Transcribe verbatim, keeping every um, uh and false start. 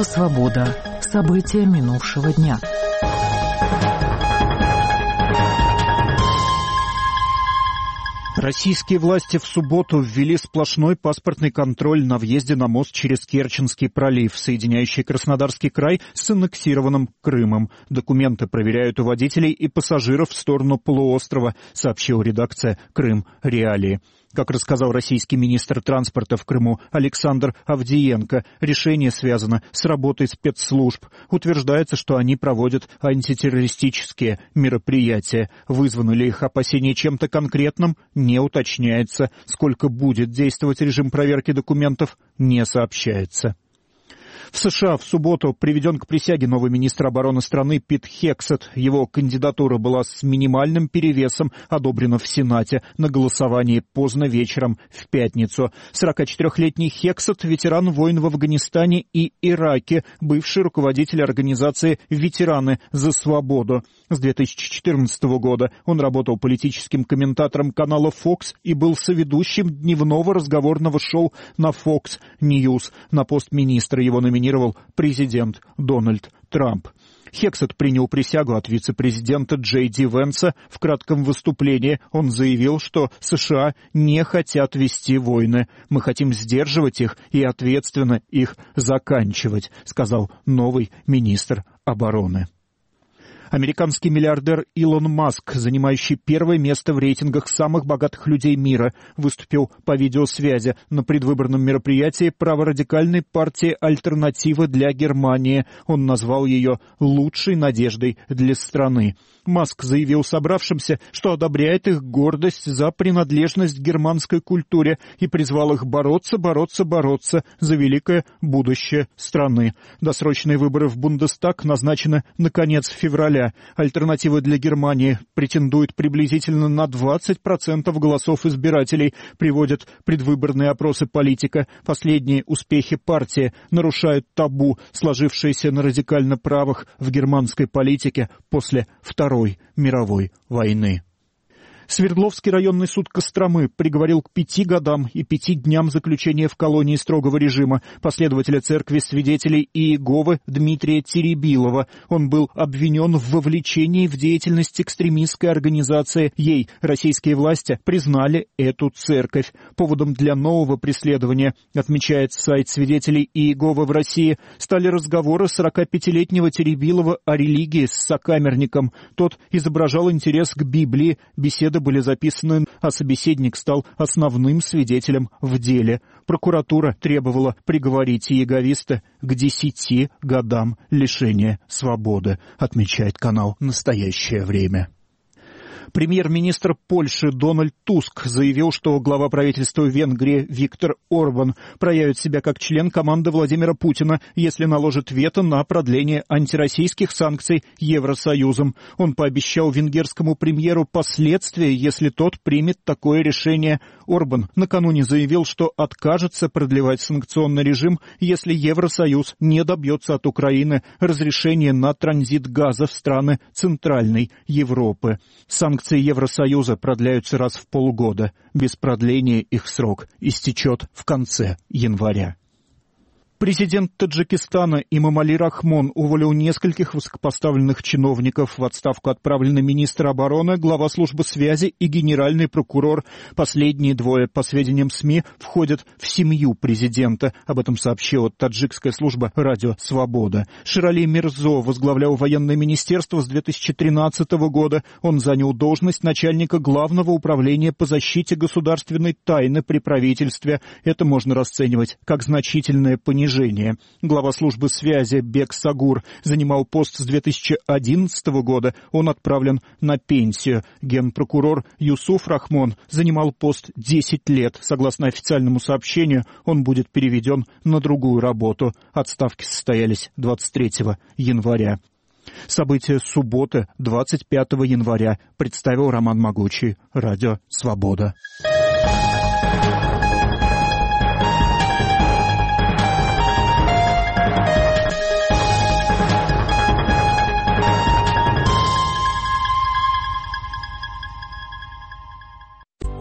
Радио «Свобода». События минувшего дня. Российские власти в субботу ввели сплошной паспортный контроль на въезде на мост через Керченский пролив, соединяющий Краснодарский край с аннексированным Крымом. Документы проверяют у водителей и пассажиров в сторону полуострова, сообщила редакция «Крым. Реалии». Как рассказал российский министр транспорта в Крыму Александр Авдиенко, решение связано с работой спецслужб. Утверждается, что они проводят антитеррористические мероприятия. Вызваны ли их опасения чем-то конкретным, не уточняется. Сколько будет действовать режим проверки документов, не сообщается. В США в субботу приведен к присяге новый министр обороны страны Пит Хексет. Его кандидатура была с минимальным перевесом одобрена в Сенате на голосовании поздно вечером в пятницу. сорокачетырёхлетний Хексет – ветеран войн в Афганистане и Ираке, бывший руководитель организации «Ветераны за свободу». С две тысячи четырнадцатого года он работал политическим комментатором канала Fox и был соведущим дневного разговорного шоу на Fox News. На пост министра его номинировал президент Дональд Трамп. Хексет принял присягу от вице-президента Джей Ди Венса. В кратком выступлении он заявил, что США не хотят вести войны. «Мы хотим сдерживать их и ответственно их заканчивать», сказал новый министр обороны. Американский миллиардер Илон Маск, занимающий первое место в рейтингах самых богатых людей мира, выступил по видеосвязи на предвыборном мероприятии праворадикальной партии «Альтернатива для Германии». Он назвал ее «лучшей надеждой для страны». Маск заявил собравшимся, что одобряет их гордость за принадлежность к германской культуре и призвал их бороться, бороться, бороться за великое будущее страны. Досрочные выборы в Бундестаг назначены на конец февраля. «Альтернатива для Германии» претендует приблизительно на двадцать процентов голосов избирателей, приводят предвыборные опросы «Политика». Последние успехи партии нарушают табу, сложившееся на радикально правых в германской политике после Второй мировой войны. Свердловский районный суд Костромы приговорил к пяти годам и пяти дням заключения в колонии строгого режима последователя церкви свидетелей Иеговы Дмитрия Теребилова. Он был обвинен в вовлечении в деятельность экстремистской организации. Ей российские власти признали эту церковь. Поводом для нового преследования, отмечает сайт свидетелей Иеговы в России, стали разговоры сорокапятилетнего Теребилова о религии с сокамерником. Тот изображал интерес к Библии, беседы были записаны, а собеседник стал основным свидетелем в деле. Прокуратура требовала приговорить иеговиста к десяти годам лишения свободы, отмечает канал «Настоящее время». Премьер-министр Польши Дональд Туск заявил, что глава правительства Венгрии Виктор Орбан проявит себя как член команды Владимира Путина, если наложит вето на продление антироссийских санкций Евросоюзом. Он пообещал венгерскому премьеру последствия, если тот примет такое решение. Орбан накануне заявил, что откажется продлевать санкционный режим, если Евросоюз не добьется от Украины разрешения на транзит газа в страны Центральной Европы. Санкции Евросоюза продляются раз в полгода. Без продления их срок истечет в конце января. Президент Таджикистана Эмомали Рахмон уволил нескольких высокопоставленных чиновников. В отставку отправлены министр обороны, глава службы связи и генеральный прокурор. Последние двое, по сведениям СМИ, входят в семью президента. Об этом сообщила таджикская служба «Радио Свобода». Ширали Мирзо возглавлял военное министерство с две тысячи тринадцатого года. Он занял должность начальника Главного управления по защите государственной тайны при правительстве. Это можно расценивать как значительное понижение. Глава службы связи Бек Сагур занимал пост с две тысячи одиннадцатого года. Он отправлен на пенсию. Генпрокурор Юсуф Рахмон занимал пост десять лет. Согласно официальному сообщению, он будет переведен на другую работу. Отставки состоялись двадцать третьего января. События субботы, двадцать пятого января, представил Роман Могучий, Радио Свобода.